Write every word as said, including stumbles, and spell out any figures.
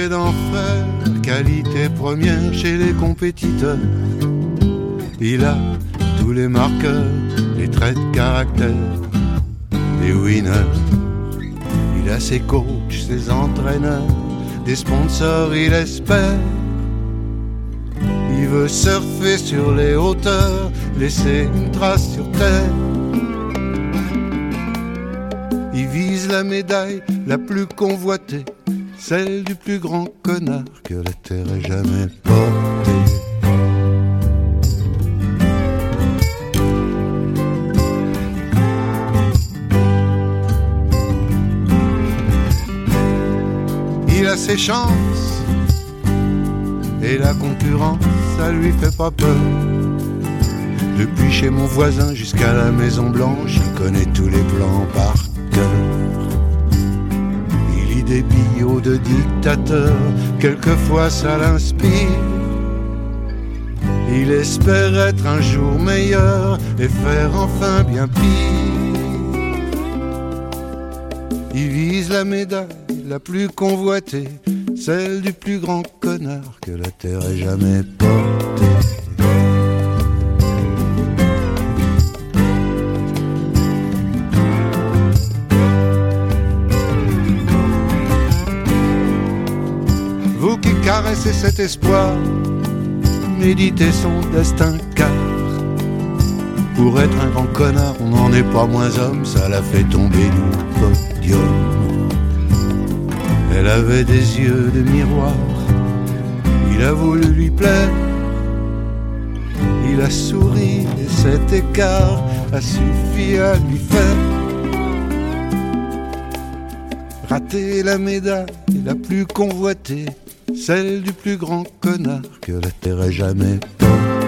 fait d'enfer, qualité première chez les compétiteurs. Il a tous les marqueurs, les traits de caractère des winners. Il a ses coachs, ses entraîneurs, des sponsors, il espère. Il veut surfer sur les hauteurs, laisser une trace sur terre. Il vise la médaille la plus convoitée, celle du plus grand connard que la terre ait jamais porté. Il a ses chances et la concurrence, ça lui fait pas peur. Depuis chez mon voisin jusqu'à la Maison Blanche, il connaît tous les plans par cœur. Il lit des billots de dictateurs, quelquefois ça l'inspire. Il espère être un jour meilleur et faire enfin bien pire. Il vise la médaille la plus convoitée, celle du plus grand connard que la terre ait jamais porté. Vous qui caressez cet espoir, méditez son destin, car pour être un grand connard, on n'en est pas moins homme, ça l'a fait tomber du podium. Elle avait des yeux de miroir, il a voulu lui plaire. Il a souri et cet écart a suffi à lui faire rater la médaille la plus convoitée, celle du plus grand connard que la terre ait jamais portée.